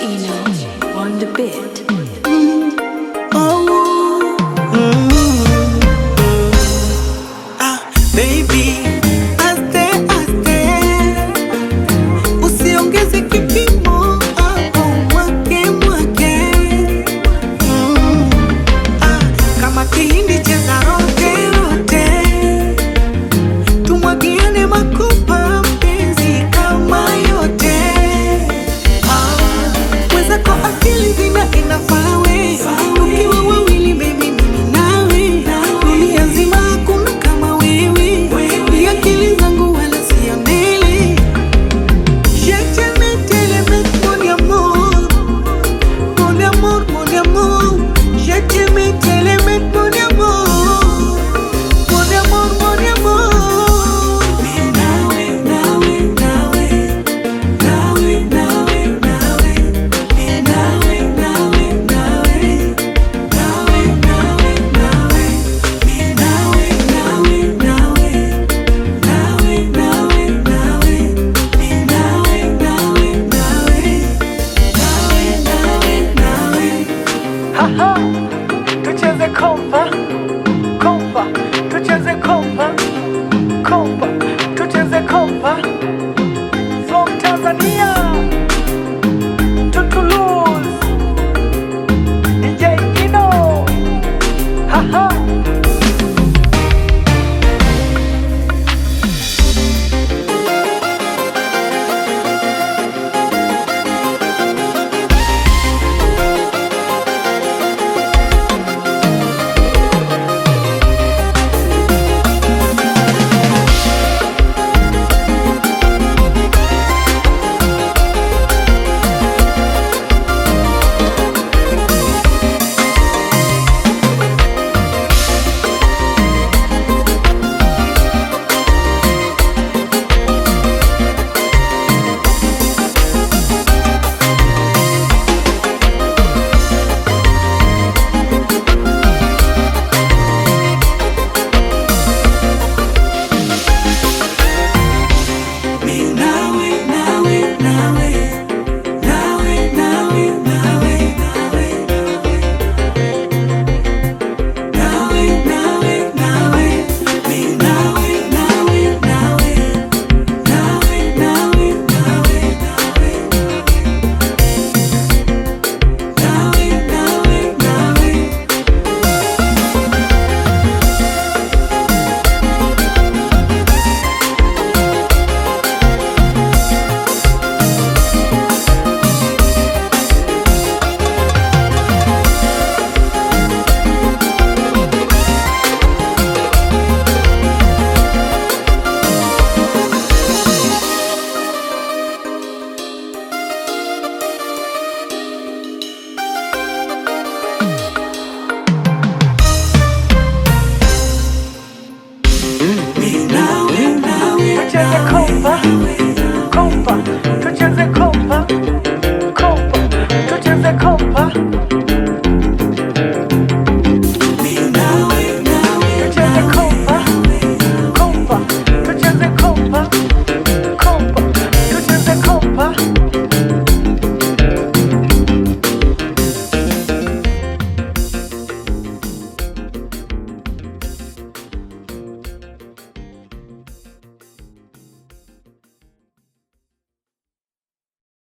Eno on the beat. Baby, aste aste, usiongeze kipimo, mwake kama kihindi cheza rote rote, tumwagiane makopa mpenzi kama yote. Mwenzako akili zina inafaa we, ukiwa wawili baby mimi nawe, dunia nzima hakuna kama wewe, akili zangu wala siamini. Je t'aime tellement mon amour, mon amour, mon amour. Je t'aime tellement mon amour, mon amour, mon amour. Nawe, nawe, nawe, nawe, nawe, nawe, nawe, nawe, nawe, nawe, nawe, nawe, nawe, nawe.